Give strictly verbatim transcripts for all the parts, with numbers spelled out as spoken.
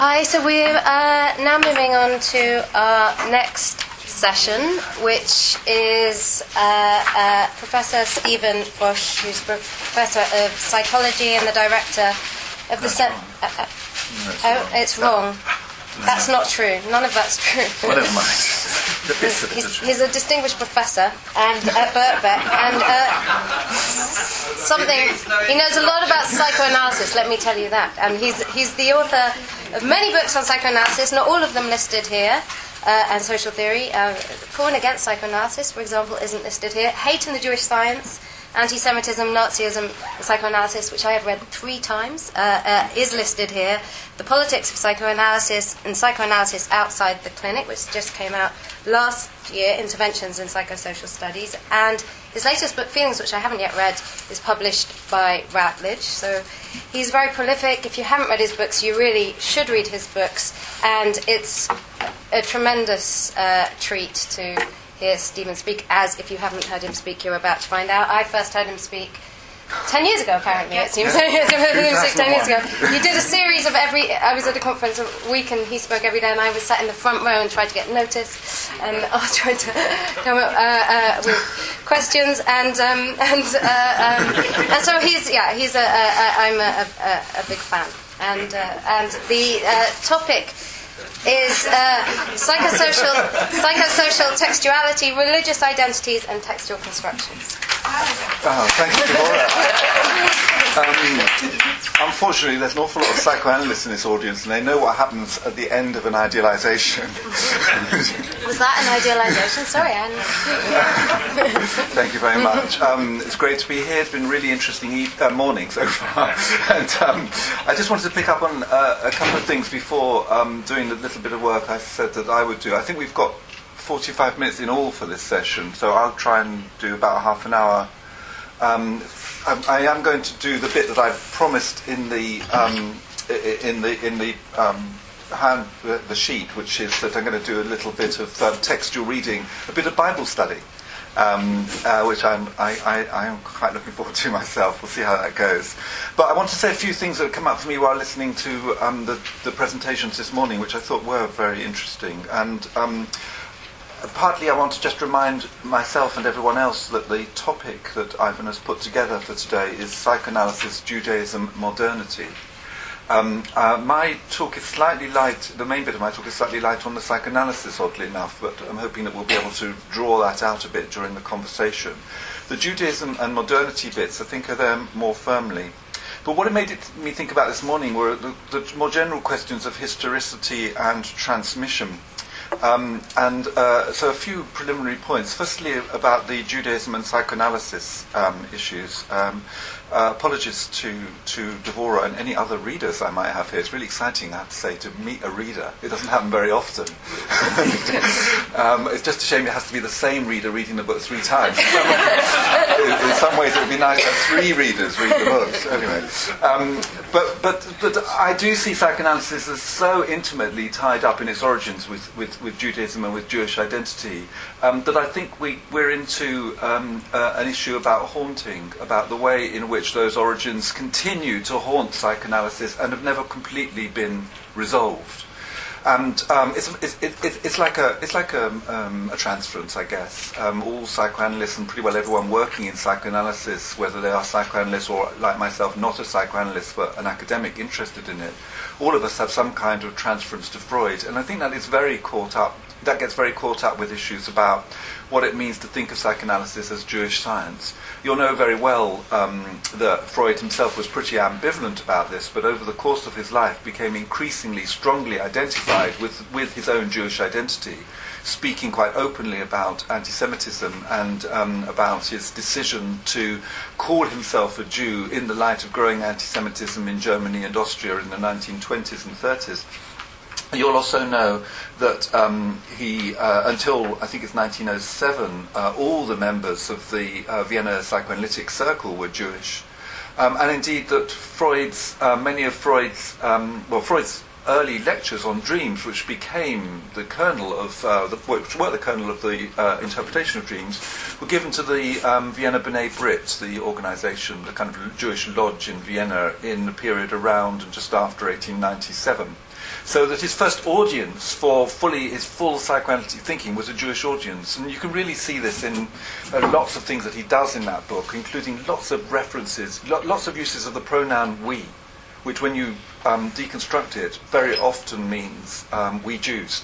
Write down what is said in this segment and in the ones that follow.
Hi, so we're uh, now moving on to our next session, which is uh, uh, Professor Stephen Fosh, who's Professor of Psychology and the Director of the... Cent- uh, uh, oh, it's wrong. That's not true. None of that's true. Well, never mind. He's, he's, he's a distinguished professor and at Birkbeck, and uh, something he knows a lot about psychoanalysis. Let me tell you that. And he's he's the author of many books on psychoanalysis, not all of them listed here, uh, and social theory. Uh, For and Against Psychoanalysis, for example, isn't listed here. Hate in the Jewish Science, Anti-Semitism, Nazism, Psychoanalysis, which I have read three times, uh, uh, is listed here. The Politics of Psychoanalysis and Psychoanalysis Outside the Clinic, which just came out last year, Interventions in Psychosocial Studies. And his latest book, Feelings, which I haven't yet read, is published by Routledge. So he's very prolific. If you haven't read his books, you really should read his books. And it's a tremendous uh, treat to hear Stephen speak, as if you haven't heard him speak, you're about to find out. I first heard him speak ten years ago, apparently, it seems. ten years ago. You did a series of every... I was at a conference a week and he spoke every day, and I was sat in the front row and tried to get notice, and I was trying to come up uh, uh, with questions, and um, and uh, um, and so he's, yeah, he's a, a, a I'm a, a, a big fan. And, uh, and the uh, topic is uh, psychosocial, psychosocial textuality, religious identities, and textual constructions. Oh, thank you, Deborah. Um, unfortunately, there's an awful lot of psychoanalysts in this audience, and they know what happens at the end of an idealization. Was that an idealization? Sorry, Anne. Thank you very much. Um, it's great to be here. It's been a really interesting e- uh, morning so far. And um, I just wanted to pick up on uh, a couple of things before um, doing the little bit of work I said that I would do. I think we've got forty-five minutes in all for this session, so I'll try and do about half an hour. Um, I, I am going to do the bit that I've promised in the um, in the in the um, hand the sheet, which is that I'm going to do a little bit of uh, textual reading, a bit of Bible study, um, uh, which I'm I, I, I am quite looking forward to myself. We'll see how that goes. But I want to say a few things that have come up for me while listening to um, the, the presentations this morning, which I thought were very interesting. And um, partly I want to just remind myself and everyone else that the topic that Ivan has put together for today is Psychoanalysis, Judaism, Modernity. Um, uh, my talk is slightly light, the main bit of my talk is slightly light on the psychoanalysis, oddly enough, but I'm hoping that we'll be able to draw that out a bit during the conversation. The Judaism and modernity bits, I think, are there more firmly. But what it made it, me think about this morning were the, the more general questions of historicity and transmission. Um, and uh, so a few preliminary points. Firstly, about the Judaism and psychoanalysis um, issues. Um, uh, apologies to, to Devorah and any other readers I might have here. It's really exciting, I have to say, to meet a reader. It doesn't happen very often. um, it's just a shame it has to be the same reader reading the book three times. In some ways, in some ways it would be nice to have three readers read the books. Anyway, um, but, but, but I do see psychoanalysis as so intimately tied up in its origins with, with, with Judaism and with Jewish identity um, that I think we, we're into um, uh, an issue about haunting, about the way in which those origins continue to haunt psychoanalysis and have never completely been resolved. And um, it's, it's, it's, it's like a it's like a, um, a transference, I guess. Um, all psychoanalysts and pretty well everyone working in psychoanalysis, whether they are psychoanalysts or, like myself, not a psychoanalyst but an academic interested in it, all of us have some kind of transference to Freud. And I think that is very caught up. That gets very caught up with issues about what it means to think of psychoanalysis as Jewish science. You'll know very well um, that Freud himself was pretty ambivalent about this, but over the course of his life became increasingly strongly identified with, with his own Jewish identity, speaking quite openly about anti-Semitism and um, about his decision to call himself a Jew in the light of growing anti-Semitism in Germany and Austria in the nineteen twenties and thirties. You'll also know that um, he, uh, until I think it's nineteen oh seven, uh, all the members of the uh, Vienna Psychoanalytic Circle were Jewish. Um, and indeed that Freud's, uh, many of Freud's, um, well, Freud's early lectures on dreams, which became the kernel of, uh, the, which were the kernel of the uh, interpretation of dreams, were given to the um, Vienna B'nai Brit, the organisation, the kind of Jewish lodge in Vienna in the period around and just after eighteen ninety-seven. So that his first audience for fully his full psychoanalytic thinking was a Jewish audience, and you can really see this in uh, lots of things that he does in that book, including lots of references, lo- lots of uses of the pronoun we, which when you um, deconstruct it, very often means um, we Jews.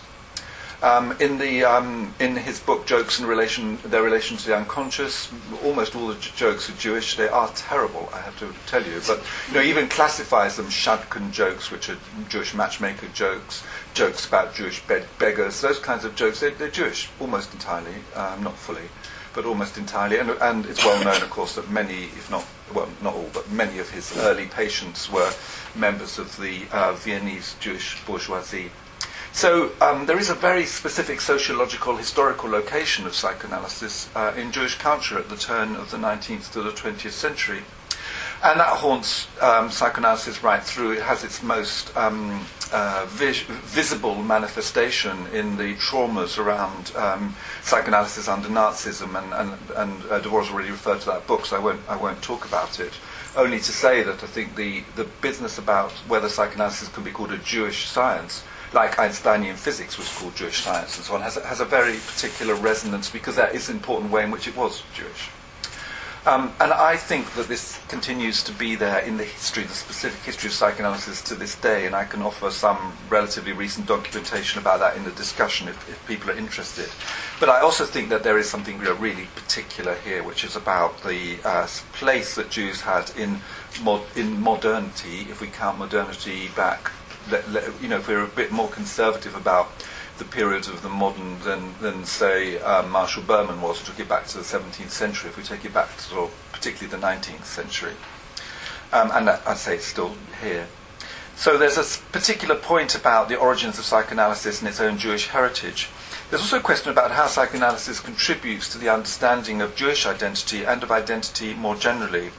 Um, in the um, in his book, Jokes in relation their relation to the unconscious, almost all the j- jokes are Jewish. They are terrible, I have to tell you. But you know, he even classifies them Shadchan jokes, which are Jewish matchmaker jokes, jokes about Jewish bed- beggars, those kinds of jokes. They're, they're Jewish almost entirely, um, not fully, but almost entirely. And, and it's well known, of course, that many, if not well, not all, but many of his early patients were members of the uh, Viennese Jewish bourgeoisie. So um, there is a very specific sociological, historical location of psychoanalysis uh, in Jewish culture at the turn of the nineteenth to the twentieth century. And that haunts um, psychoanalysis right through. It has its most um, uh, vis- visible manifestation in the traumas around um, psychoanalysis under Nazism, and, and, and uh, Dvorak's already referred to that book, so I won't, I won't talk about it. Only to say that I think the, the business about whether psychoanalysis can be called a Jewish science, like Einsteinian physics was called Jewish science and so on, has a, has a very particular resonance because that is an important way in which it was Jewish. Um, and I think that this continues to be there in the history, the specific history of psychoanalysis to this day, and I can offer some relatively recent documentation about that in the discussion if, if people are interested. But I also think that there is something really particular here, which is about the uh, place that Jews had in, mod- in modernity, if we count modernity back. Let, let, you know, if we're a bit more conservative about the periods of the modern than, than say, um, Marshall Berman was, took it back to the seventeenth century, if we take it back to sort of particularly the nineteenth century. Um, and that, I'd say it's still here. So there's a s- particular point about the origins of psychoanalysis and its own Jewish heritage. There's also a question about how psychoanalysis contributes to the understanding of Jewish identity and of identity more generally.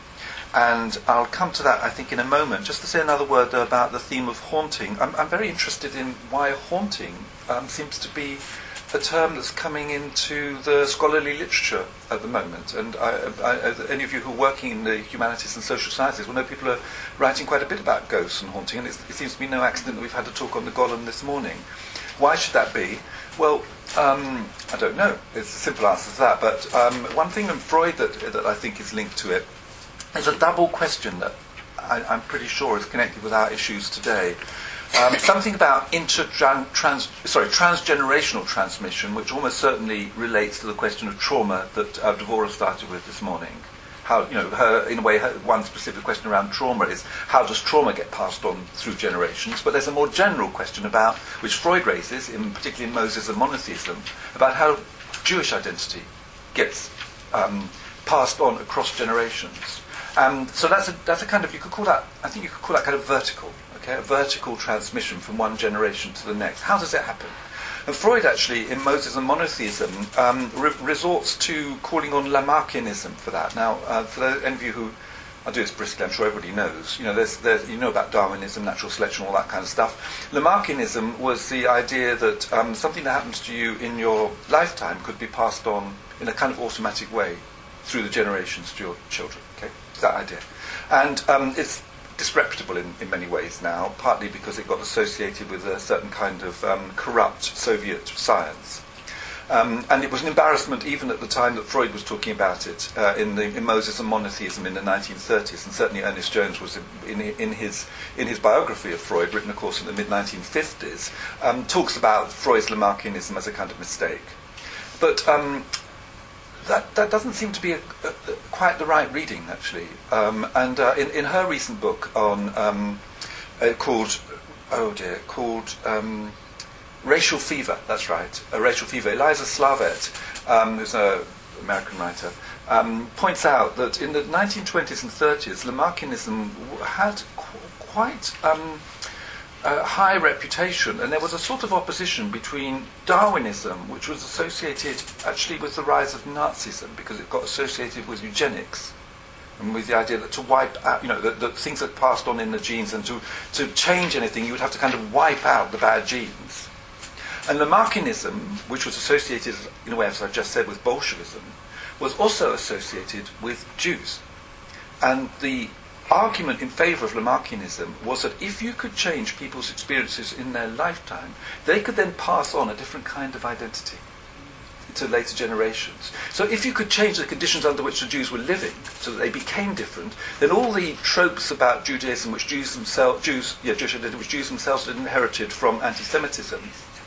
And I'll come to that, I think, in a moment. Just to say another word, though, about the theme of haunting. I'm, I'm very interested in why haunting um, seems to be a term that's coming into the scholarly literature at the moment. And I, I, any of you who are working in the humanities and social sciences will know people are writing quite a bit about ghosts and haunting, and it's, it seems to be no accident that we've had a talk on the Golem this morning. Why should that be? Well, um, I don't know. It's a simple answer to that. But um, one thing in Freud that, that I think is linked to it, there's a double question that I, I'm pretty sure is connected with our issues today. Um, something about inter trans sorry transgenerational transmission, which almost certainly relates to the question of trauma that uh, Dvorak started with this morning. How, you know, her, in a way, her, one specific question around trauma is how does trauma get passed on through generations? But there's a more general question about, which Freud raises, in particularly in Moses and monotheism, about how Jewish identity gets um, passed on across generations. Um, so that's a, that's a kind of, you could call that, I think you could call that kind of vertical, okay, a vertical transmission from one generation to the next. How does it happen? And Freud actually, in Moses and monotheism, um, re- resorts to calling on Lamarckianism for that. Now, uh, for those, any of you who, I'll do this briskly, I'm sure everybody knows, you know, there's, there's, you know about Darwinism, natural selection, all that kind of stuff. Lamarckianism was the idea that um, something that happens to you in your lifetime could be passed on in a kind of automatic way through the generations to your children, okay? That idea. And um, it's disreputable in, in many ways now, partly because it got associated with a certain kind of um, corrupt Soviet science. Um, and it was an embarrassment even at the time that Freud was talking about it uh, in, the, in Moses and Monotheism in the nineteen thirties, and certainly Ernest Jones was in, in, in, his, in his biography of Freud, written of course in the mid nineteen fifties, um, talks about Freud's Lamarckianism as a kind of mistake. But um, That, that doesn't seem to be a, a, a, quite the right reading, actually. Um, and uh, in, in her recent book on um, uh, called oh dear called um, Racial Fever, that's right, uh, Racial Fever. Eliza Slavet, um, who's an American writer, um, points out that in the nineteen twenties and thirties, Lamarckianism had qu- quite. Um, Uh, high reputation, and there was a sort of opposition between Darwinism, which was associated actually with the rise of Nazism, because it got associated with eugenics and with the idea that to wipe out, you know, that, that things that passed on in the genes, and to, to change anything, you would have to kind of wipe out the bad genes. And Lamarckianism, which was associated, in a way, as I just said, with Bolshevism, was also associated with Jews. And the argument in favour of Lamarckianism was that if you could change people's experiences in their lifetime, they could then pass on a different kind of identity to later generations. So if you could change the conditions under which the Jews were living so that they became different, then all the tropes about Judaism which Jews themselves, Jews, yeah, Jewish identity, which Jews themselves had inherited from anti-Semitism,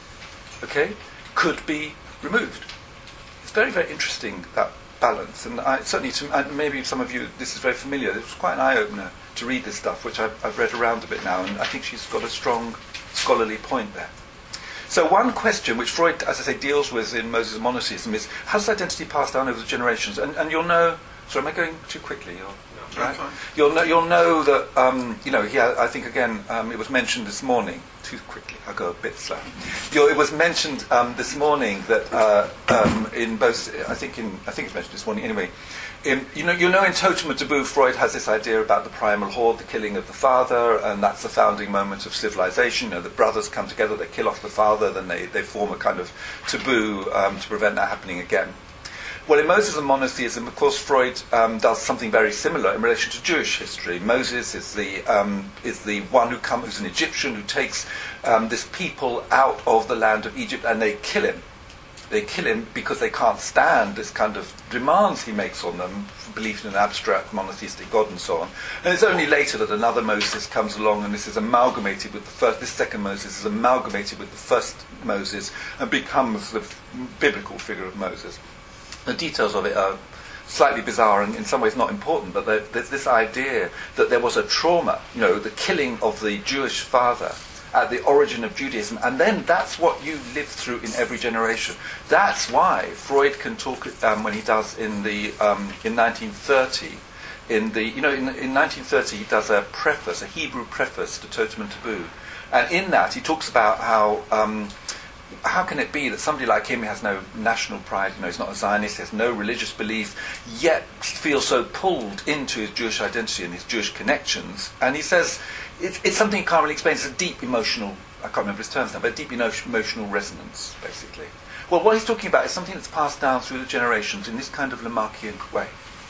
okay, could be removed. It's very, very interesting, that balance, and I, certainly to, and maybe some of you, this is very familiar. It was quite an eye-opener to read this stuff, which I've, I've read around a bit now, and I think she's got a strong scholarly point there. So one question which Freud, as I say, deals with in Moses and Monotheism is, how does identity pass down over the generations? And, and you'll know, sorry, am I going too quickly? Or, no, right? You'll know, you'll know that, um, you know, yeah, I think again, um, it was mentioned this morning, too quickly, I'll go a bit slow. You'll, it was mentioned um, this morning that uh, um, in both, I think in, I think it's mentioned this morning anyway, In, you know, you know, in Totem and Taboo, Freud has this idea about the primal horde, the killing of the father, and that's the founding moment of civilization. You know, the brothers come together, they kill off the father, then they, they form a kind of taboo um, to prevent that happening again. Well, in Moses and Monotheism, of course, Freud um, does something very similar in relation to Jewish history. Moses is the um, is the one who comes, who's an Egyptian, who takes um, this people out of the land of Egypt, and they kill him. They kill him because they can't stand this kind of demands he makes on them, belief in an abstract monotheistic God and so on. And it's only later that another Moses comes along, and this is amalgamated with the first, this second Moses is amalgamated with the first Moses and becomes the biblical figure of Moses. The details of it are slightly bizarre and in some ways not important, but there, there's this idea that there was a trauma, you know, the killing of the Jewish father at the origin of Judaism, and then that's what you live through in every generation. That's why Freud can talk um, when he does in the um, in nineteen thirty, in the you know in, in nineteen thirty he does a preface, a Hebrew preface to Totem and Taboo, and in that he talks about how um, how can it be that somebody like him has no national pride, you know, he's not a Zionist, he has no religious belief, yet feels so pulled into his Jewish identity and his Jewish connections, and he says. It's, it's something he can't really explain. It's a deep emotional, I can't remember his terms now, but a deep emotional resonance, basically. Well, what he's talking about is something that's passed down through the generations in this kind of Lamarckian way.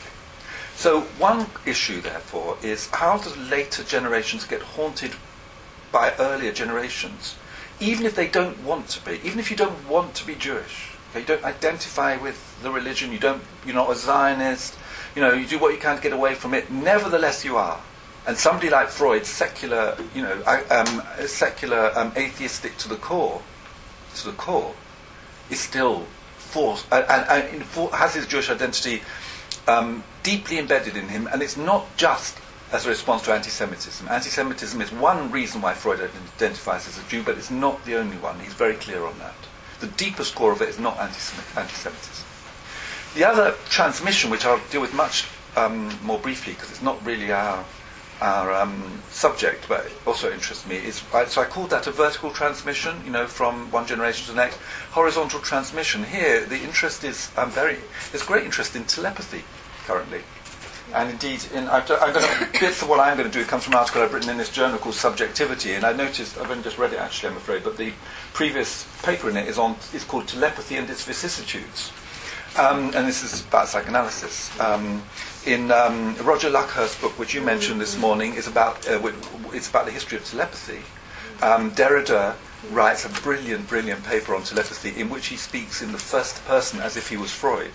So one issue, therefore, is how do later generations get haunted by earlier generations, even if they don't want to be, even if you don't want to be Jewish, okay, you don't identify with the religion, you don't, you're not a Zionist, you know, you do what you can to get away from it, nevertheless you are. And somebody like Freud, secular, you know, um, secular, um, atheistic to the core, to the core, is still forced uh, and, and for, has his Jewish identity um, deeply embedded in him. And it's not just as a response to anti-Semitism. Anti-Semitism is one reason why Freud identifies as a Jew, but it's not the only one. He's very clear on that. The deepest core of it is not anti-Semitism. The other transmission, which I'll deal with much um, more briefly, because it's not really our our um, subject, but it also interests me, is, uh, so I called that a vertical transmission, you know, from one generation to the next. Horizontal transmission. Here, the interest is um, very, there's great interest in telepathy currently. And indeed, in, I've, I'm going to, bits of what I'm going to do comes from an article I've written in this journal called Subjectivity, and I noticed, I've only just read it actually, I'm afraid, but the previous paper in it is on, is called Telepathy and Its Vicissitudes. Um, and this is about psychoanalysis. Um, in um, Roger Luckhurst's book, which you mentioned this morning, is about uh, it's about the history of telepathy. Um, Derrida writes a brilliant, brilliant paper on telepathy in which he speaks in the first person as if he was Freud.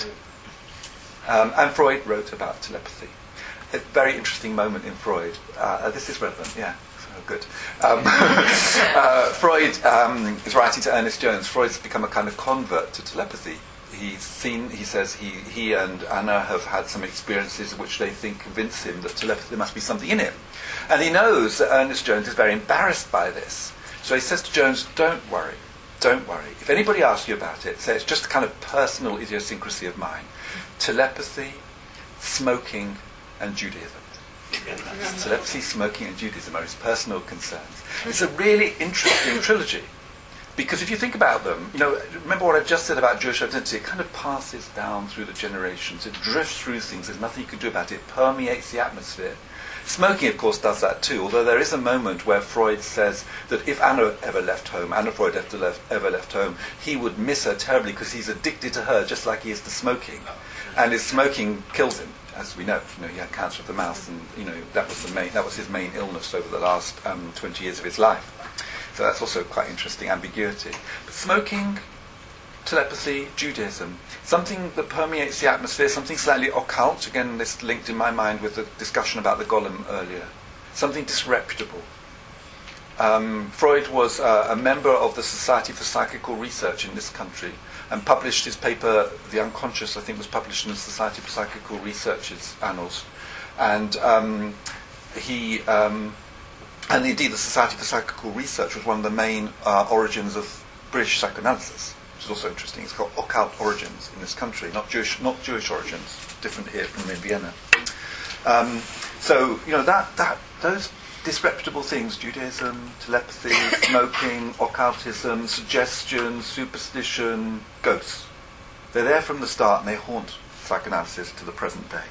Um, and Freud wrote about telepathy. A very interesting moment in Freud. Uh, this is relevant, yeah. Oh, good. Um, uh, Freud um, is writing to Ernest Jones. Freud's become a kind of convert to telepathy. He's seen, he says, he, he and Anna have had some experiences which they think convince him that telepathy, there must be something in it. And he knows that Ernest Jones is very embarrassed by this. So he says to Jones, don't worry, don't worry. If anybody asks you about it, say it's just a kind of personal idiosyncrasy of mine. Telepathy, smoking, and Judaism. Telepathy, smoking, and Judaism are his personal concerns. It's a really interesting trilogy. Because if you think about them, you know, remember what I've just said about Jewish identity, it kind of passes down through the generations. It drifts through things. There's nothing you can do about it. It permeates the atmosphere. Smoking, of course, does that too, although there is a moment where Freud says that if Anna ever left home, Anna Freud ever left, ever left home, he would miss her terribly because he's addicted to her just like he is to smoking. And his smoking kills him. as we know, you know, he had cancer of the mouth, and you know that was the main, that was his main illness over the last um, twenty years of his life. So that's also quite interesting ambiguity. But smoking, telepathy, Judaism, something that permeates the atmosphere, something slightly occult. Again, this linked in my mind with the discussion about the golem earlier. Something disreputable. Um, Freud was uh, a member of the Society for Psychical Research in this country, and published his paper, The Unconscious, I think was published in the Society for Psychical Research's annals. And um, he, um, and indeed the Society for Psychical Research was one of the main uh, origins of British psychoanalysis, which is also interesting. It's got occult origins in this country, not Jewish, not Jewish origins, different here from in Vienna. Um, so, you know, that, that those disreputable things, Judaism, telepathy, smoking, occultism, suggestion, superstition, ghosts. They're there from the start and they haunt psychoanalysis to the present day.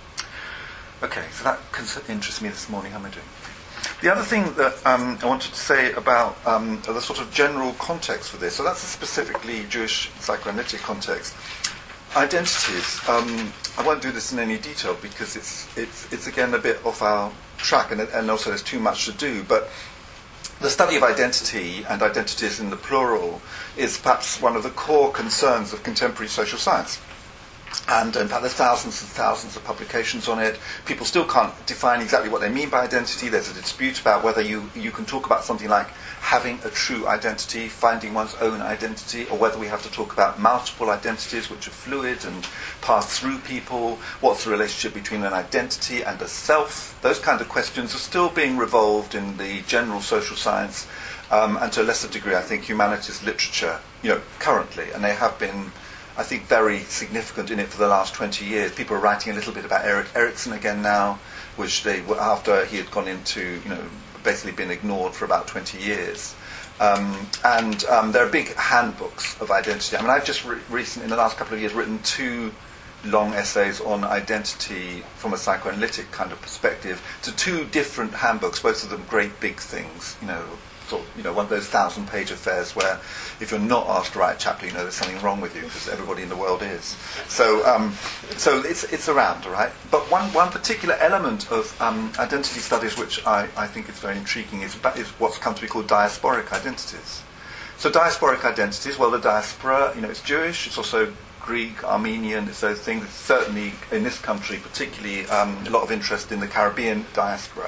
Okay, so that interests me this morning. How am I doing? The other thing that um, I wanted to say about um, the sort of general context for this, so that's a specifically Jewish psychoanalytic context. Identities. Um, I won't do this in any detail because it's it's it's again a bit off our track, and, and also there's too much to do. But the study of identity and identities in the plural is perhaps one of the core concerns of contemporary social science. And in fact, there's thousands and thousands of publications on it. People still can't define exactly what they mean by identity. There's a dispute about whether you, you can talk about something like having a true identity, finding one's own identity, or whether we have to talk about multiple identities which are fluid and pass through people. What's the relationship between an identity and a self? Those kind of questions are still being revolved in the general social science, um, and to a lesser degree, I think, humanities literature, you know, currently, and they have been, I think, very significant in it for the last twenty years. People are writing a little bit about Erik Erikson again now, which they were after he had gone into, you know, basically been ignored for about twenty years. Um, and um, there are big handbooks of identity. I mean, I've just re- recently, in the last couple of years, written two long essays on identity from a psychoanalytic kind of perspective to two different handbooks, both of them great big things, you know, sort of, you know, one of those thousand-page affairs where if you're not asked to write a chapter, you know there's something wrong with you, because everybody in the world is. So, um, so it's it's around, all right? But one, one particular element of um, identity studies which I, I think is very intriguing is, is what's come to be called diasporic identities. So diasporic identities, well, the diaspora, you know, it's Jewish, it's also Greek, Armenian, it's those things. It's certainly, in this country, particularly um, a lot of interest in the Caribbean diaspora.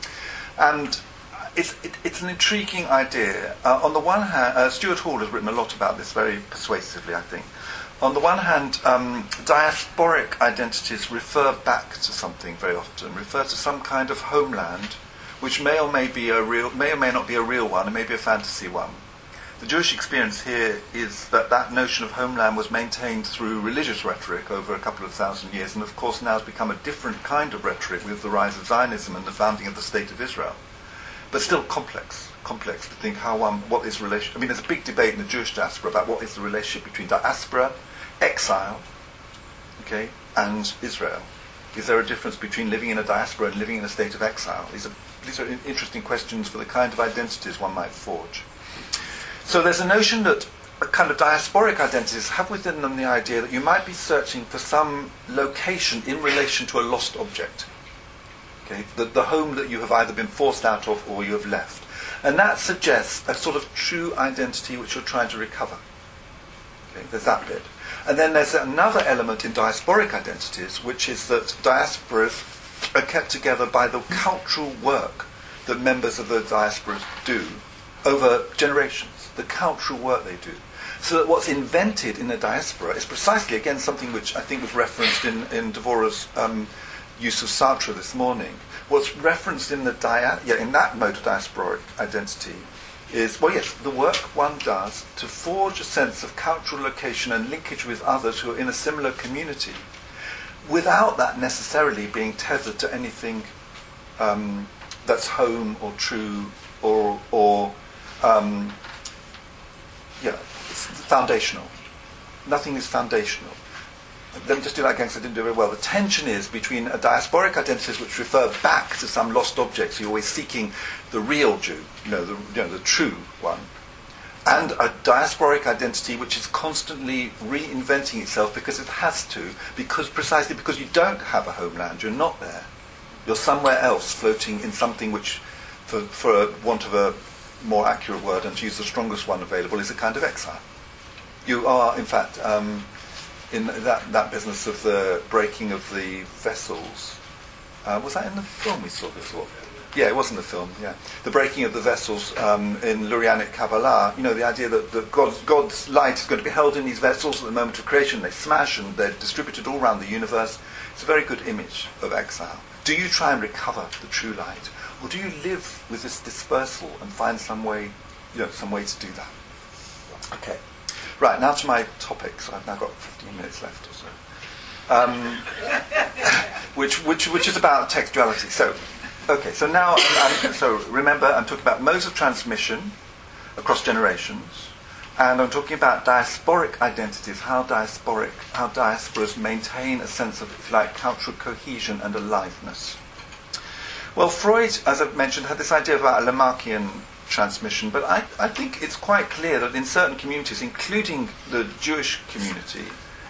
And It's, it, it's an intriguing idea. Uh, on the one hand, uh, Stuart Hall has written a lot about this very persuasively, I think. On the one hand, um, diasporic identities refer back to something very often, refer to some kind of homeland, which may or may be a real, may or may not be a real one, it may be a fantasy one. The Jewish experience here is that that notion of homeland was maintained through religious rhetoric over a couple of thousand years, and of course now has become a different kind of rhetoric with the rise of Zionism and the founding of the State of Israel. But still complex, complex to think how one, what is relation. I mean, there's a big debate in the Jewish diaspora about what is the relationship between diaspora, exile, okay, and Israel. Is there a difference between living in a diaspora and living in a state of exile? These are these are interesting questions for the kind of identities one might forge. So there's a notion that a kind of diasporic identities have within them the idea that you might be searching for some location in relation to a lost object. Okay, the, the home that you have either been forced out of or you have left. And that suggests a sort of true identity which you're trying to recover. Okay, there's that bit. And then there's another element in diasporic identities, which is that diasporas are kept together by the cultural work that members of the diasporas do over generations, the cultural work they do. So that what's invented in the diaspora is precisely, again, something which I think was referenced in, in Dvorak's um, use of Sartre this morning. What's referenced in the dia- yeah, in that mode of diasporic identity is, well, yes, the work one does to forge a sense of cultural location and linkage with others who are in a similar community, without that necessarily being tethered to anything um, that's home or true or or um, yeah, it's foundational. Nothing is foundational. Let me just do that again because I didn't do it very well. The tension is between a diasporic identities which refer back to some lost object, so you're always seeking the real Jew, you know, the, you know, the true one, and around a diasporic identity which is constantly reinventing itself because it has to, because precisely because you don't have a homeland, you're not there. You're somewhere else, floating in something which, for, for a want of a more accurate word, and to use the strongest one available, is a kind of exile. You are, in fact, um, in that, that business of the breaking of the vessels. Uh, was that in the film we saw before? Yeah, it was in the film, yeah. The breaking of the vessels um, in Lurianic Kabbalah, you know, the idea that, that God's, God's light is going to be held in these vessels at the moment of creation. They smash and they're distributed all around the universe. It's a very good image of exile. Do you try and recover the true light? Or do you live with this dispersal and find some way, you know, some way to do that? Okay. Right, now to my topics. I've now got fifteen minutes left or so. Um, which, which, which is about textuality. So, okay, so now, I'm, so remember, I'm talking about modes of transmission across generations, and I'm talking about diasporic identities, how diasporic, how diasporas maintain a sense of, if you like, cultural cohesion and aliveness. Well, Freud, as I've mentioned, had this idea about a Lamarckian transmission, but I, I think it's quite clear that in certain communities, including the Jewish community,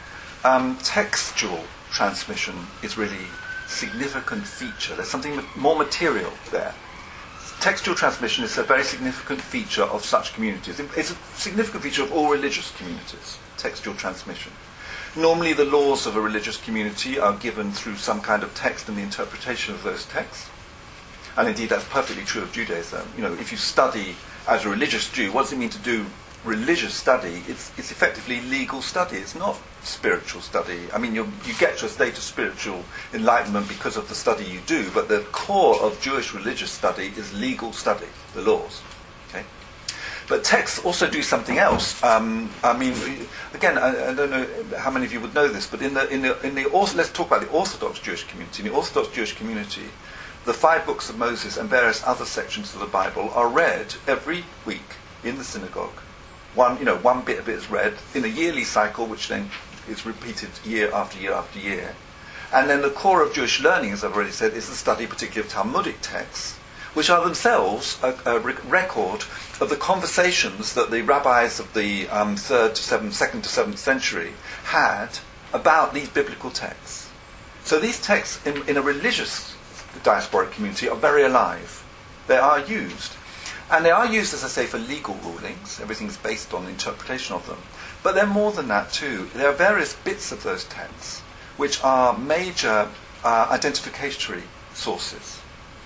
um, textual transmission is really a significant feature. There's something more material there. Textual transmission is a very significant feature of such communities. It's a significant feature of all religious communities, textual transmission. Normally the laws of a religious community are given through some kind of text and the interpretation of those texts. And indeed that's perfectly true of Judaism. You know, if you study as a religious Jew, what does it mean to do religious study? It's, it's effectively legal study. It's not spiritual study. I mean, you you get to a state of spiritual enlightenment because of the study you do, but the core of Jewish religious study is legal study, the laws. Okay? But texts also do something else. Um, I mean, again, I, I don't know how many of you would know this, but in the in the in the let's talk about the Orthodox Jewish community. In the Orthodox Jewish community, the five books of Moses and various other sections of the Bible are read every week in the synagogue. One, you know, one bit of it is read in a yearly cycle, which then is repeated year after year after year. And then the core of Jewish learning, as I've already said, is the study particularly of Talmudic texts, which are themselves a, a rec- record of the conversations that the rabbis of the um, third to seventh, second to seventh century had about these biblical texts. So these texts in, in a religious diasporic community are very alive. They are used. And they are used, as I say, for legal rulings. Everything's based on the interpretation of them. But they're more than that too. There are various bits of those texts which are major uh, identificatory sources.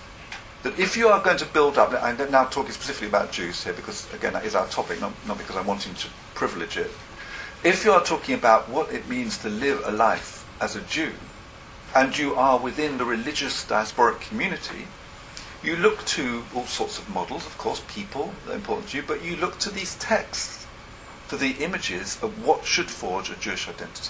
That if you are going to build up, I'm now talking specifically about Jews here because, again, that is our topic, not, not because I'm wanting to privilege it. If you are talking about what it means to live a life as a Jew, and you are within the religious diasporic community, you look to all sorts of models, of course, people are important to you, but you look to these texts for the images of what should forge a Jewish identity.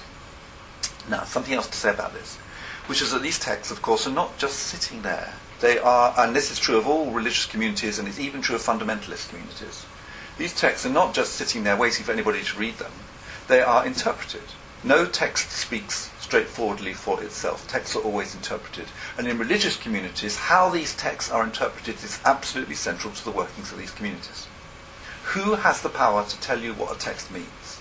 Now, something else to say about this, which is that these texts, of course, are not just sitting there. They are, and this is true of all religious communities, and it's even true of fundamentalist communities. These texts are not just sitting there waiting for anybody to read them. They are interpreted. No text speaks straightforwardly for itself. Texts are always interpreted. And in religious communities, how these texts are interpreted is absolutely central to the workings of these communities. Who has the power to tell you what a text means?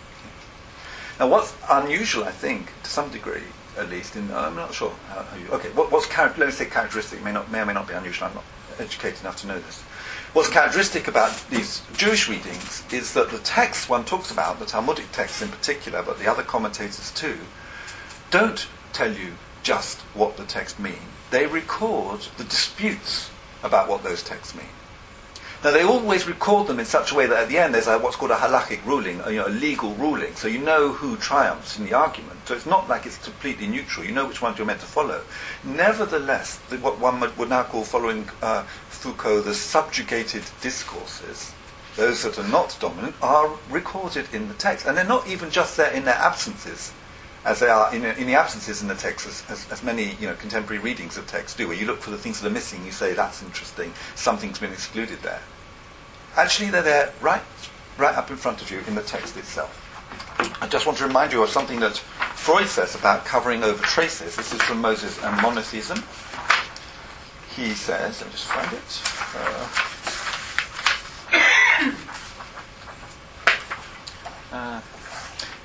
Now, what's unusual, I think, to some degree, at least, in I'm not sure how, how you... Okay, what, what's char- let me say characteristic, may, not, may or may not be unusual, I'm not educated enough to know this. What's characteristic about these Jewish readings is that the texts one talks about, the Talmudic texts in particular, but the other commentators too, don't tell you just what the text mean. They record the disputes about what those texts mean. Now they always record them in such a way that at the end there's a, what's called a halachic ruling, a, you know, a legal ruling, so you know who triumphs in the argument. So it's not like it's completely neutral, you know which ones you're meant to follow. Nevertheless, the, what one would now call, following uh, Foucault, the subjugated discourses, those that are not dominant, are recorded in the text. And they're not even just there in their absences, as they are in, in the absences in the text, as, as, as many you know, contemporary readings of text do, where you look for the things that are missing, you say, that's interesting, something's been excluded there. Actually, they're there right, right up in front of you in the text itself. I just want to remind you of something that Freud says about covering over traces. This is from Moses and Monotheism. He says, let me just find it. Uh,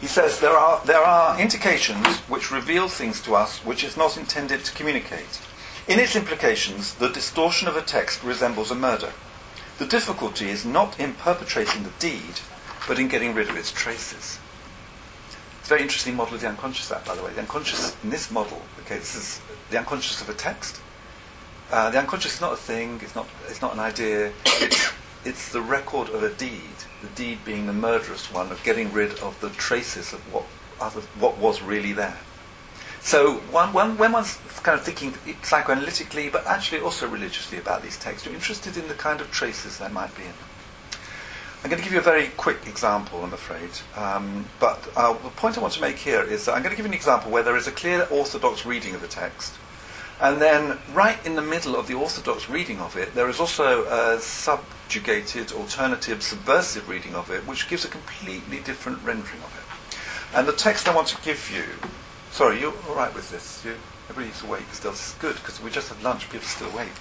He says there are, there are indications which reveal things to us which it's not intended to communicate. In its implications, the distortion of a text resembles a murder. The difficulty is not in perpetrating the deed, but in getting rid of its traces. It's a very interesting model of the unconscious, that, by the way. The unconscious, in this model, okay, this is the unconscious of a text. Uh, the unconscious is not a thing, it's not, it's not an idea, it's, it's the record of a deed, the deed being the murderous one of getting rid of the traces of what, other, what was really there. So one, one, when one's kind of thinking psychoanalytically, but actually also religiously about these texts, you're interested in the kind of traces there might be in them. I'm going to give you a very quick example, I'm afraid. Um, but uh, the point I want to make here is that I'm going to give you an example where there is a clear orthodox reading of the text. And then right in the middle of the orthodox reading of it, there is also a subjugated, alternative, subversive reading of it, which gives a completely different rendering of it. And the text I want to give you... Sorry, you're all right with this? You, everybody's awake still. This is good, because we just had lunch. People are still awake.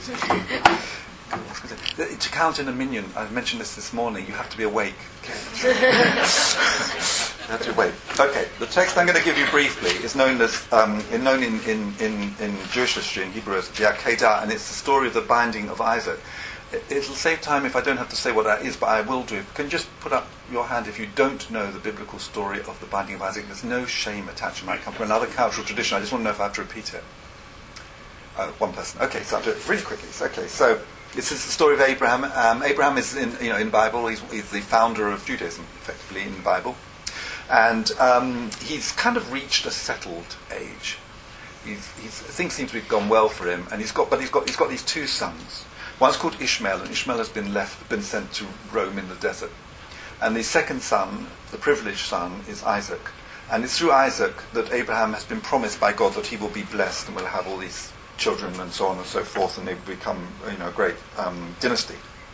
To count in a minion, I mentioned this this morning, you have to be awake. Okay. You have to be awake. Okay, the text I'm going to give you briefly is known as um, known in, in, in, in Jewish history, in Hebrew, as the Akedah, and it's the story of the binding of Isaac. It, it'll save time if I don't have to say what that is, but I will do. Can you just put up your hand if you don't know the biblical story of the binding of Isaac? There's no shame attached. It might come from another cultural tradition. I just want to know if I have to repeat it. Uh, one person. Okay, so I'll do it really quickly. Okay, so this is the story of Abraham. Um, Abraham is in, you know, in the Bible. He's, he's the founder of Judaism, effectively, in the Bible. And um, he's kind of reached a settled age. He's, he's, things seem to have gone well for him, and he's got, but he's got, he's got these two sons. One's called Ishmael, and Ishmael has been left, been sent to roam in the desert. And the second son, the privileged son, is Isaac. And it's through Isaac that Abraham has been promised by God that he will be blessed and will have all these children and so on and so forth, and they will become, you know, a great um, dynasty.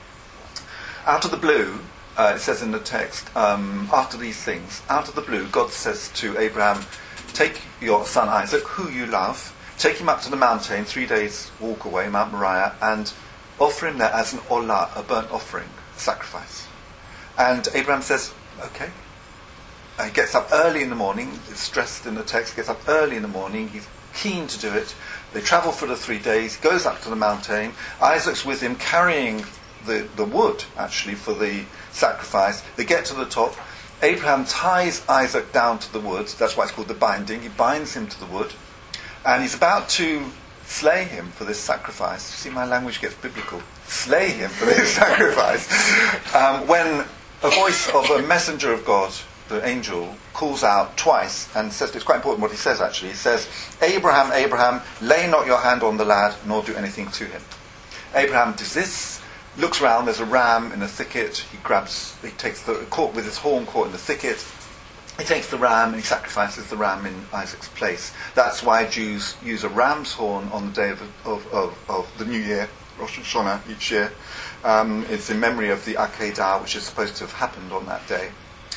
Out of the blue, uh, it says in the text, um, after these things, out of the blue, God says to Abraham, take your son Isaac, who you love, take him up to the mountain, three days walk away, Mount Moriah, and offer him there as an olah, a burnt offering, sacrifice. And Abraham says, okay. Uh, he gets up early in the morning, it's stressed in the text, gets up early in the morning, he's keen to do it. They travel for the three days, goes up to the mountain, Isaac's with him carrying the, the wood, actually, for the sacrifice. They get to the top, Abraham ties Isaac down to the wood, that's why it's called the binding, he binds him to the wood, and he's about to slay him for this sacrifice. See, my language gets biblical. Slay him for this sacrifice. Um, when a voice of a messenger of God, the angel, calls out twice and says, it's quite important what he says actually, he says, Abraham, Abraham, lay not your hand on the lad, nor do anything to him. Abraham does this, looks round, there's a ram in a thicket, he grabs, he takes the, caught with his horn caught in the thicket, he takes the ram and he sacrifices the ram in Isaac's place. That's why Jews use a ram's horn on the day of, of, of, of the New Year, Rosh Hashanah, each year. Um, it's in memory of the Akedah, which is supposed to have happened on that day.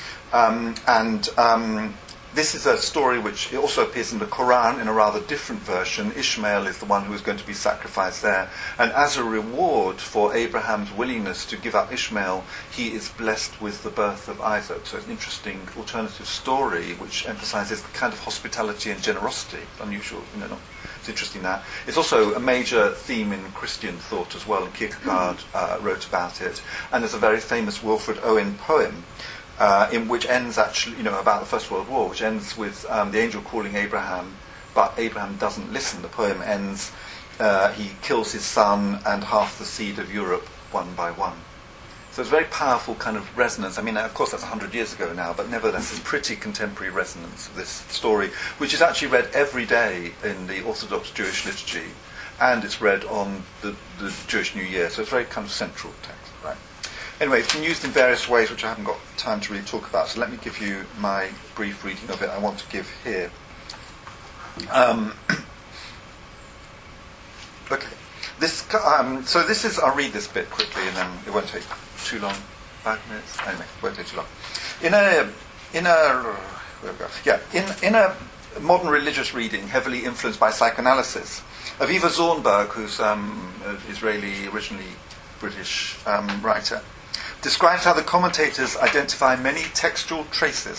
Um, and um, this is a story which also appears in the Quran in a rather different version. Ishmael is the one who is going to be sacrificed there. And as a reward for Abraham's willingness to give up Ishmael, he is blessed with the birth of Isaac. So it's an interesting alternative story which emphasizes the kind of hospitality and generosity. Unusual, you know, not, it's interesting that. It's also a major theme in Christian thought as well, and Kierkegaard uh, wrote about it. And there's a very famous Wilfred Owen poem Uh, in which ends actually, you know, about the First World War, which ends with um, the angel calling Abraham, but Abraham doesn't listen. The poem ends, uh, he kills his son and half the seed of Europe one by one. So it's a very powerful kind of resonance. I mean, of course, that's one hundred years ago now, but nevertheless, it's pretty contemporary resonance of this story, which is actually read every day in the Orthodox Jewish liturgy, and it's read on the, the Jewish New Year. So it's a very kind of central text, right? Anyway, it's been used in various ways which I haven't got time to really talk about, so let me give you my brief reading of it I want to give here. Um, okay. This, um, so this is, I'll read this bit quickly and then it won't take too long. Five minutes? Anyway, it won't take too long. In a, in a, where we go? Yeah, in, in a modern religious reading heavily influenced by psychoanalysis, Aviva Zornberg, who's um, an Israeli, originally British um, writer, describes how the commentators identify many textual traces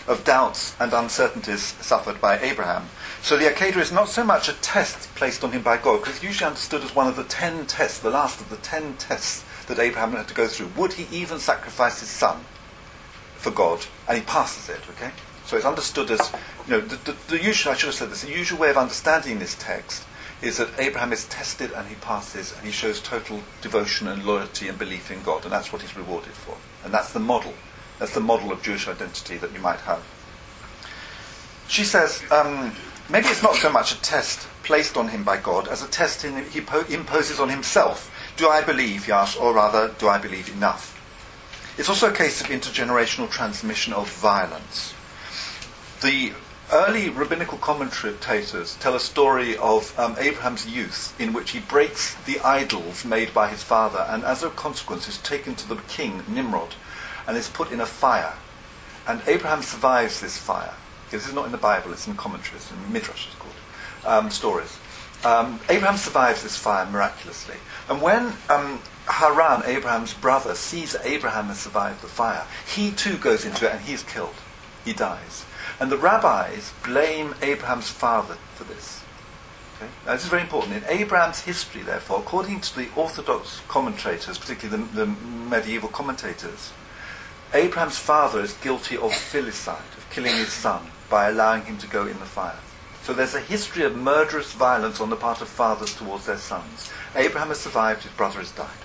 of doubts and uncertainties suffered by Abraham. So the Akedah is not so much a test placed on him by God, because it's usually understood as one of the ten tests, the last of the ten tests that Abraham had to go through. Would he even sacrifice his son for God? And he passes it, okay? So it's understood as, you know, the, the, the usual, I should have said this, the usual way of understanding this text is that Abraham is tested and he passes, and he shows total devotion and loyalty and belief in God, and that's what he's rewarded for. And that's the model. That's the model of Jewish identity that you might have. She says, um, maybe it's not so much a test placed on him by God as a test in, he po- imposes on himself. Do I believe, he asks, or rather, do I believe enough? It's also a case of intergenerational transmission of violence. The early rabbinical commentators tell a story of um, Abraham's youth in which he breaks the idols made by his father, and as a consequence is taken to the king Nimrod and is put in a fire. And Abraham survives this fire. This is not in the Bible, it's in commentaries, in Midrash it's called, um, stories. Um, Abraham survives this fire miraculously. And when um, Haran, Abraham's brother, sees that Abraham has survived the fire, he too goes into it and he's killed. He dies. And the rabbis blame Abraham's father for this. Okay? Now, this is very important. In Abraham's history, therefore, according to the Orthodox commentators, particularly the, the medieval commentators, Abraham's father is guilty of filicide, of killing his son, by allowing him to go in the fire. So there's a history of murderous violence on the part of fathers towards their sons. Abraham has survived, his brother has died.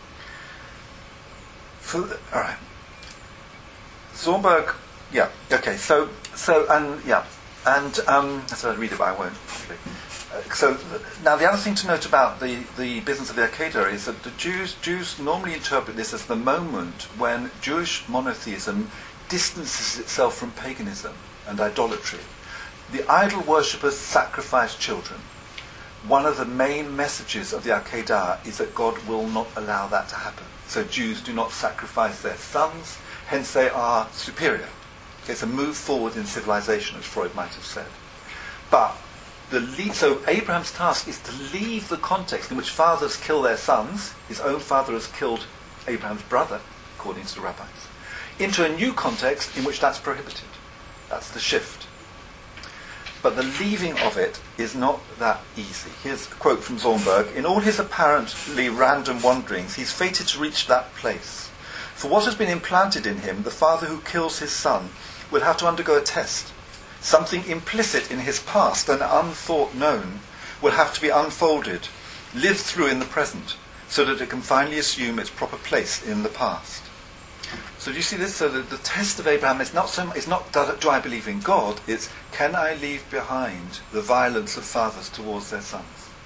So, all right. Zornberg, yeah, okay, so, so, and, yeah, and, um, so I'll read it, but I won't. Uh, so, now the other thing to note about the, the business of the Akedah is that the Jews, Jews normally interpret this as the moment when Jewish monotheism distances itself from paganism and idolatry. The idol worshippers sacrifice children. One of the main messages of the Akedah is that God will not allow that to happen. So Jews do not sacrifice their sons, hence they are superior. It's a move forward in civilization, as Freud might have said. But the le- so Abraham's task is to leave the context in which fathers kill their sons. His own father has killed Abraham's brother, according to the rabbis, into a new context in which that's prohibited. That's the shift. But the leaving of it is not that easy. Here's a quote from Zornberg. In all his apparently random wanderings, he's fated to reach that place. For what has been implanted in him, the father who kills his son will have to undergo a test. Something implicit in his past and unthought known will have to be unfolded, lived through in the present, so that it can finally assume its proper place in the past. So do you see this? So the, the test of Abraham is not so. It's not do, do I believe in God? It's can I leave behind the violence of fathers towards their sons?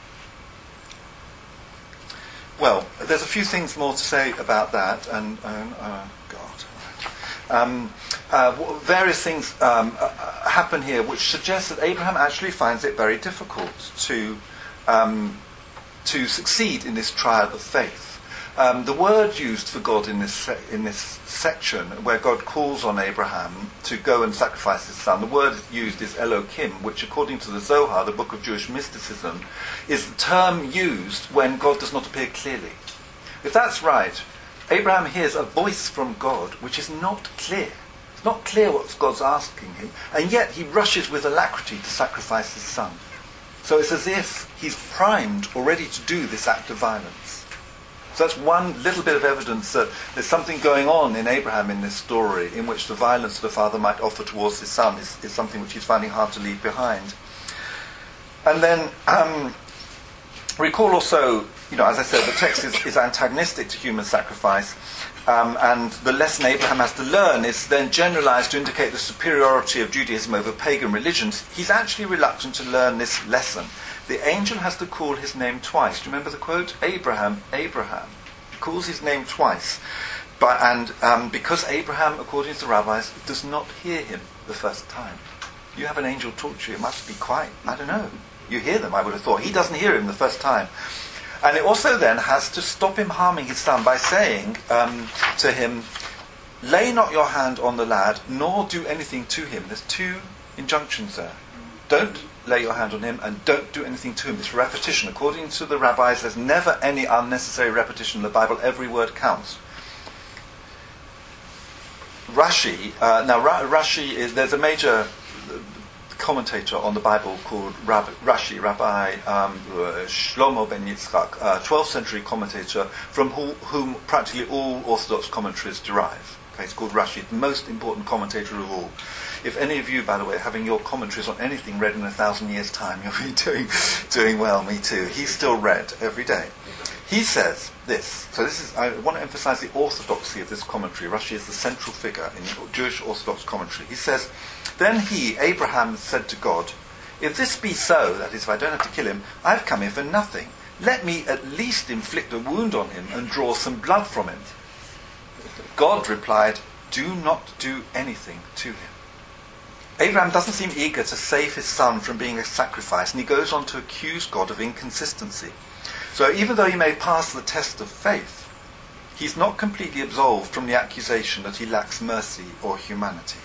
Well, there's a few things more to say about that, and uh, uh, God. Um, uh, various things um, uh, happen here which suggest that Abraham actually finds it very difficult to um, to succeed in this trial of faith. Um, the word used for God in this se- in this section, where God calls on Abraham to go and sacrifice his son, the word used is Elohim, which according to the Zohar, the book of Jewish mysticism, is the term used when God does not appear clearly. If that's right, Abraham hears a voice from God which is not clear. It's not clear what God's asking him, and yet he rushes with alacrity to sacrifice his son. So it's as if he's primed already to do this act of violence. So that's one little bit of evidence that there's something going on in Abraham in this story in which the violence the father might offer towards his son is, is something which he's finding hard to leave behind. And then um, recall also, you know, as I said, the text is, is antagonistic to human sacrifice, um, and the lesson Abraham has to learn is then generalized to indicate the superiority of Judaism over pagan religions. He's actually reluctant to learn this lesson. The angel has to call his name twice. Do you remember the quote? Abraham, Abraham. He calls his name twice. But, and um, because Abraham, according to the rabbis, does not hear him the first time. You have an angel talk to you, it must be quite, I don't know. You hear them, I would have thought. He doesn't hear him the first time. And it also then has to stop him harming his son by saying um, to him, lay not your hand on the lad, nor do anything to him. There's two injunctions there. Don't lay your hand on him, and don't do anything to him. It's repetition. According to the rabbis, there's never any unnecessary repetition in the Bible. Every word counts. Rashi, uh, now Ra- Rashi is, there's a major commentator on the Bible called Rab- Rashi, Rabbi um, Shlomo ben Yitzchak, a twelfth century commentator from who, whom practically all Orthodox commentaries derive. Okay, it's called Rashi, the most important commentator of all. If any of you, by the way, having your commentaries on anything read in a thousand years' time, you'll be doing, doing well, me too. He's still read every day. He says this, so this is, I want to emphasize the orthodoxy of this commentary. Rashi is the central figure in Jewish Orthodox commentary. He says, then he, Abraham, said to God, if this be so, that is, if I don't have to kill him, I've come here for nothing. Let me at least inflict a wound on him and draw some blood from him. God replied, do not do anything to him. Abraham doesn't seem eager to save his son from being a sacrifice, and he goes on to accuse God of inconsistency. So even though he may pass the test of faith, he's not completely absolved from the accusation that he lacks mercy or humanity.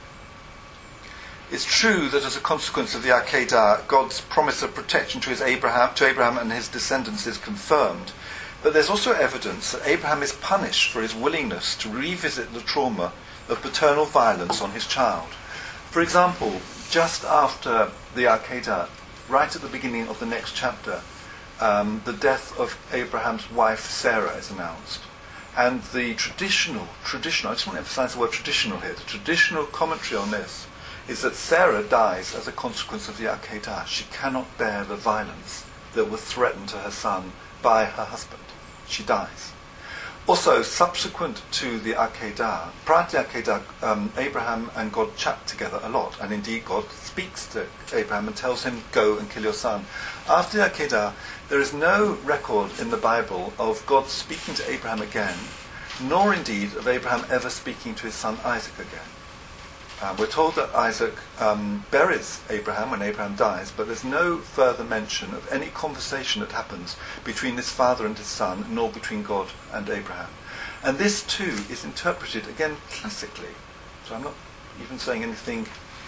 It's true that as a consequence of the Akedah, God's promise of protection to his Abraham, to Abraham and his descendants is confirmed, but there's also evidence that Abraham is punished for his willingness to revisit the trauma of paternal violence on his child. For example, just after the Akedah, right at the beginning of the next chapter, um, the death of Abraham's wife Sarah is announced. And the traditional, traditional, I just want to emphasize the word traditional here, the traditional commentary on this is that Sarah dies as a consequence of the Akedah. She cannot bear the violence that was threatened to her son by her husband. She dies. Also, subsequent to the Akedah, prior to the Akedah, um, Abraham and God chat together a lot, and indeed God speaks to Abraham and tells him, go and kill your son. After the Akedah, there is no record in the Bible of God speaking to Abraham again, nor indeed of Abraham ever speaking to his son Isaac again. Um, we're told that Isaac um, buries Abraham when Abraham dies, but there's no further mention of any conversation that happens between this father and his son, nor between God and Abraham. And this too is interpreted, again, classically. So I'm not even saying anything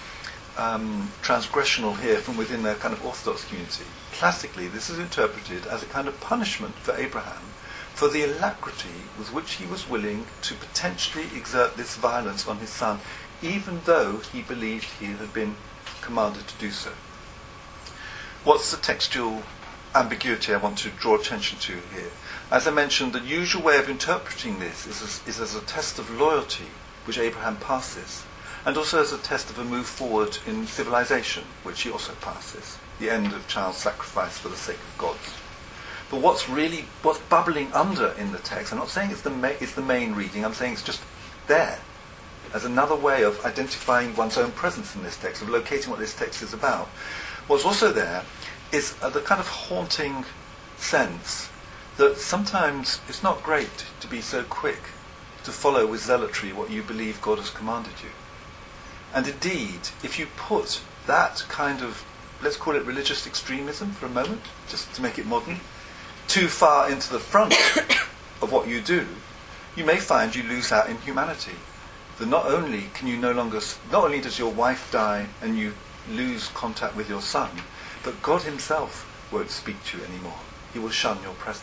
um, transgressional here from within the kind of Orthodox community. Classically, this is interpreted as a kind of punishment for Abraham for the alacrity with which he was willing to potentially exert this violence on his son, even though he believed he had been commanded to do so. What's the textual ambiguity I want to draw attention to here? As I mentioned, the usual way of interpreting this is as, is as a test of loyalty, which Abraham passes, and also as a test of a move forward in civilization, which he also passes, the end of child sacrifice for the sake of gods. But what's really, what's bubbling under in the text, I'm not saying it's the, ma- it's the main reading, I'm saying it's just there, as another way of identifying one's own presence in this text, of locating what this text is about. What's also there is uh, the kind of haunting sense that sometimes it's not great to be so quick to follow with zealotry what you believe God has commanded you. And indeed, if you put that kind of, let's call it religious extremism for a moment, just to make it modern, too far into the front of what you do, you may find you lose out in humanity. That not only can you no longer, not only does your wife die and you lose contact with your son, but God himself won't speak to you anymore. He will shun your presence.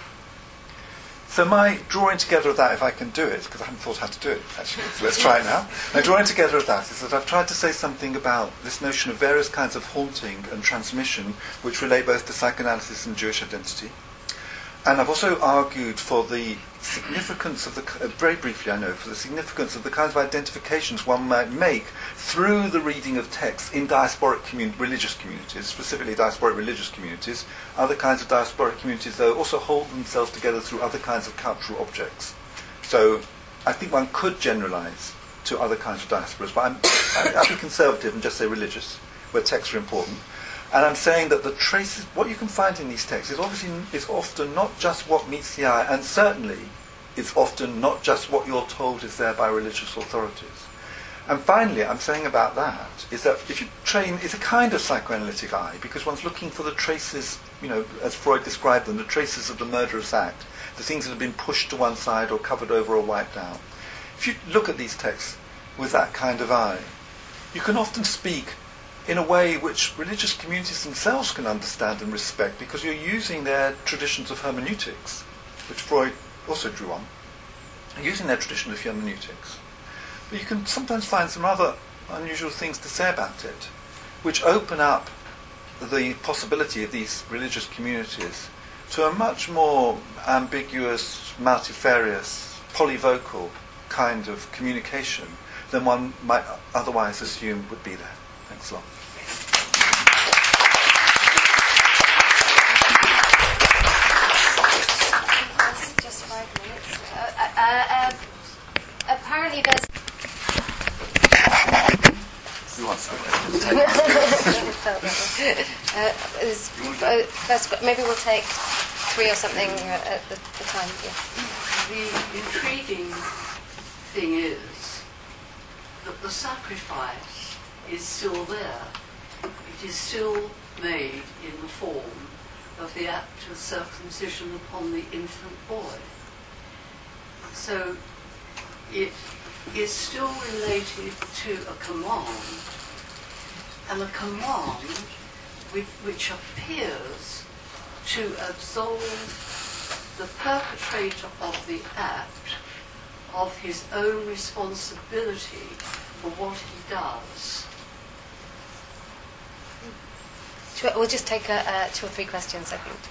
So my drawing together of that, if I can do it, because I haven't thought how to do it, actually, so let's try it now. My drawing together of that is that I've tried to say something about this notion of various kinds of haunting and transmission which relate both to psychoanalysis and Jewish identity. And I've also argued for the significance of the, uh, very briefly I know, for the significance of the kinds of identifications one might make through the reading of texts in diasporic commun- religious communities, specifically diasporic religious communities. Other kinds of diasporic communities, though, also hold themselves together through other kinds of cultural objects. So I think one could generalise to other kinds of diasporas, but I'm, I'll be conservative and just say religious, where texts are important. And I'm saying that the traces, what you can find in these texts is obviously is often not just what meets the eye, and certainly it's often not just what you're told is there by religious authorities. And finally, I'm saying about that is that if you train, it's a kind of psychoanalytic eye, because one's looking for the traces, you know, as Freud described them, the traces of the murderous act, the things that have been pushed to one side or covered over or wiped out. If you look at these texts with that kind of eye, you can often speak in a way which religious communities themselves can understand and respect, because you're using their traditions of hermeneutics, which Freud also drew on, using their tradition of hermeneutics. but you can sometimes find some other unusual things to say about it, which open up the possibility of these religious communities to a much more ambiguous, multifarious, polyvocal kind of communication than one might otherwise assume would be there. Thanks a lot. Just five minutes. Uh, uh, uh, apparently there's... Who wants to uh, is, uh, first, maybe we'll take three or something at the, the time. Yes. The intriguing thing is that the sacrifice is still there. It is still made in the form of the act of circumcision upon the infant boy. So it is still related to a command, and a command which, which appears to absolve the perpetrator of the act of his own responsibility for what he does. We'll just take a, uh, two or three questions, I think.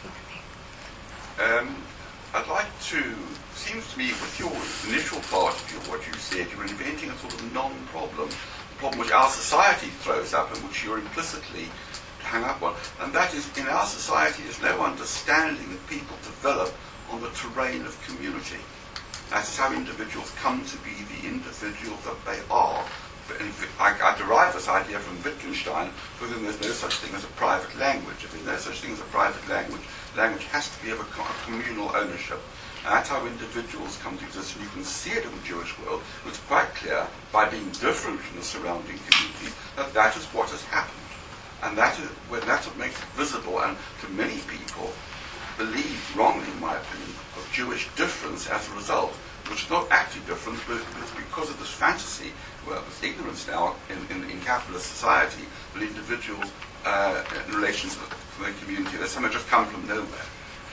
Um, I'd like to, seems to me, with your initial part of your, what you said, you were inventing a sort of non-problem, the problem which our society throws up and which you're implicitly hung up on. And that is, in our society, there's no understanding that people develop on the terrain of community. That is how individuals come to be the individuals that they are. I, I derive this idea from Wittgenstein, for whom there's no such thing as a private language. If there's no such thing as a private language, language has to be of a communal ownership. And that's how individuals come to exist. And you can see it in the Jewish world. It's quite clear, by being different from the surrounding community, that that is what has happened. And that is, when that's what makes it visible, and to many people, believe wrongly, in my opinion, of Jewish difference as a result, which is not actually different, but it's because of this fantasy, well, this ignorance now in, in, in capitalist society, that individuals, uh, in relation to the, to the community, that somehow just come from nowhere.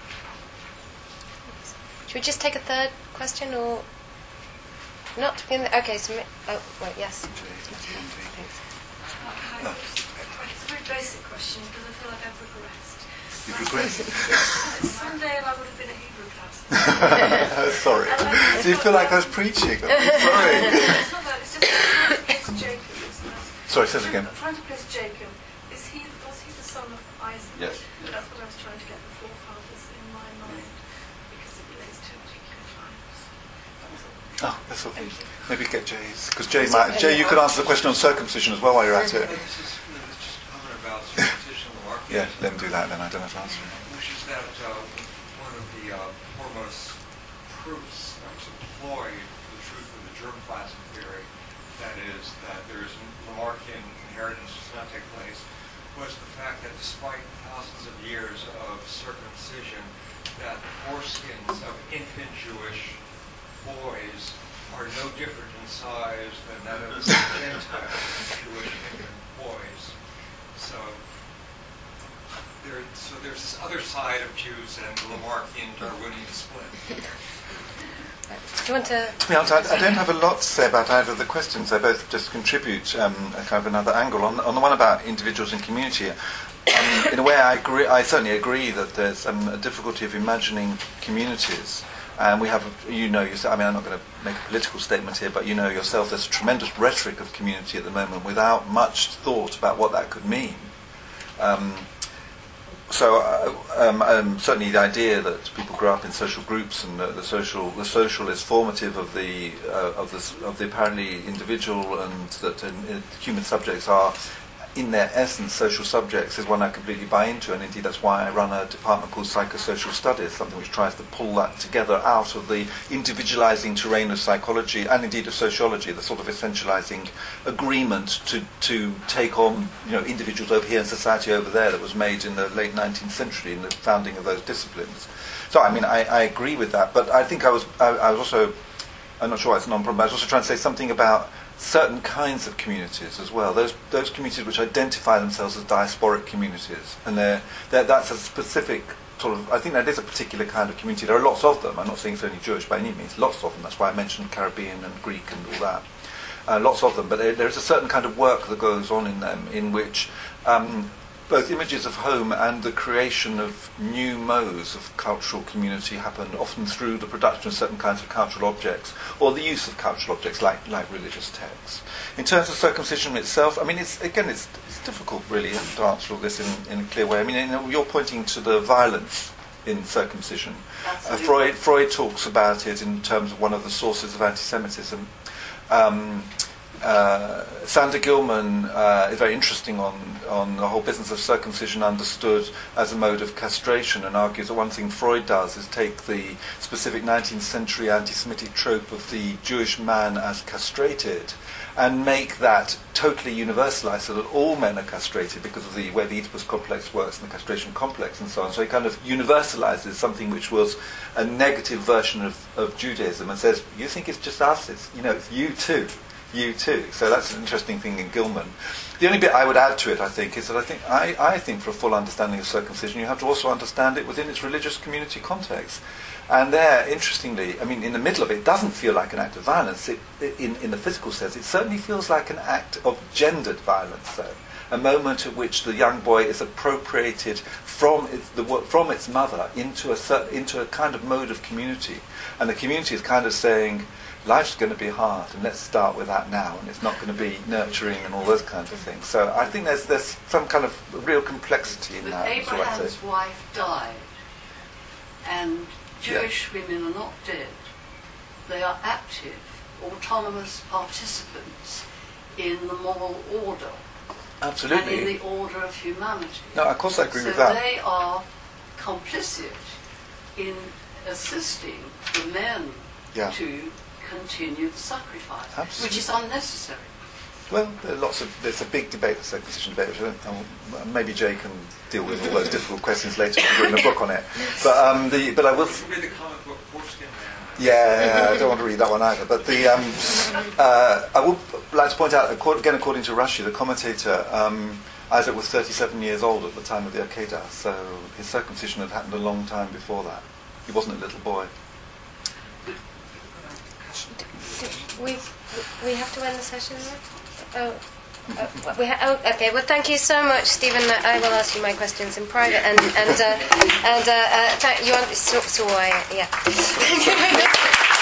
Should we just take a third question, or not? Okay, so oh, wait, yes. Thanks. Hi. It's a very basic question because I feel like I've regressed. You've regressed? Someday I would have been a Hebrew class. Sorry. Do you feel like I was preaching? I'm sorry. It's not that, it's just trying to place Jacob. Sorry, say it again. I'm trying to place Jacob. Is he, was he the son of Isaac? Yes. That's what I was trying to get the forefathers in my mind because it relates to particular tribes. Oh, that's okay. Maybe get Jay's. Because Jay might. Jay, you could answer the question on circumcision as well while you're at it. This is just a comment about circumcision of the mark. Yeah, let him do that then. I don't have to answer it. Which is that uh, one of the uh, foremost proofs that was employed for the truth of the germplasm theory, that is, that there is Lamarckian inheritance does not take place, was the fact that despite thousands of years of circumcision, that the foreskins of infant Jewish boys are no different in size than that of Gentile Jewish infant boys. So there, so there's this other side of Jews and the Lamarckian Darwinian split. Do you want to... To be honest, I, I don't have a lot to say about either of the questions. They both just contribute um, a kind of another angle. On, on the one about individuals and community, um, in a way I agree. I certainly agree that there's um, a difficulty of imagining communities. And we have, you know, yourself, I mean, I'm not going to make a political statement here, but you know yourself, there's a tremendous rhetoric of community at the moment without much thought about what that could mean. Um, so uh, um, um, certainly the idea that people grow up in social groups and uh, the social the social is formative of the uh, of the of the apparently individual, and that uh, human subjects are in their essence social subjects, is one I completely buy into, and indeed that's why I run a department called Psychosocial Studies, something which tries to pull that together out of the individualizing terrain of psychology and indeed of sociology, the sort of essentializing agreement to to take on, you know, individuals over here and society over there that was made in the late nineteenth century in the founding of those disciplines. So I mean I, I agree with that, but I think I was I, I was also, I'm not sure why it's a non-problem, but I was also trying to say something about certain kinds of communities as well. Those those communities which identify themselves as diasporic communities, and they're, they're, that's a specific sort of. I think that is a particular kind of community. There are lots of them. I'm not saying it's only Jewish by any means. Lots of them. That's why I mentioned Caribbean and Greek and all that. uh, lots of them, but there, there's a certain kind of work that goes on in them in which um, both images of home and the creation of new modes of cultural community happen, often through the production of certain kinds of cultural objects, or the use of cultural objects like, like religious texts. In terms of circumcision itself, I mean, it's, again, it's, it's difficult really to answer all this in, in a clear way. I mean, you know, you're pointing to the violence in circumcision. Uh, Freud, Freud talks about it in terms of one of the sources of anti-Semitism. Um, Uh, Sander Gilman uh, is very interesting on, on the whole business of circumcision understood as a mode of castration, and argues that one thing Freud does is take the specific nineteenth century anti-Semitic trope of the Jewish man as castrated and make that totally universalized, so that all men are castrated because of the way the Oedipus complex works and the castration complex and so on. So he kind of universalizes something which was a negative version of, of Judaism and says, you think it's just us, it's, you know, it's you too. You too. So that's an interesting thing in Gilman. The only bit I would add to it, I think, is that I think I, I think for a full understanding of circumcision, you have to also understand it within its religious community context. And there, interestingly, I mean, in the middle of it, it doesn't feel like an act of violence. It, in, in the physical sense, it certainly feels like an act of gendered violence, though. A moment at which the young boy is appropriated from its, the, from its mother into a, into a kind of mode of community. And the community is kind of saying, life's going to be hard, and let's start with that now, and it's not going to be nurturing and all those kinds of things. So I think there's there's some kind of real complexity in but that. Abraham's wife died, and Jewish yeah. women are not dead. They are active, autonomous participants in the moral order. Absolutely. And in the order of humanity. No, of course I agree so with that. So they are complicit in assisting the men yeah. to continue the sacrifice, Absolutely. which is unnecessary. Well, there are lots of, there's a big debate, the circumcision debate, which I don't, um, maybe Jay can deal with all those difficult questions later if you've written a book on it. But um, the, but I will. Read the comic book Foreskin Man. Yeah, I don't want to read that one either. But the um, uh, I would like to point out, again, according to Rashi, the commentator, um, Isaac was thirty-seven years old at the time of the Akedah, so his circumcision had happened a long time before that. He wasn't a little boy. We we have to end the session now? Oh, oh, we ha- oh, okay. Well, thank you so much, Stephen. I will ask you my questions in private, and and uh, and uh, uh, th- you want so, so I yeah.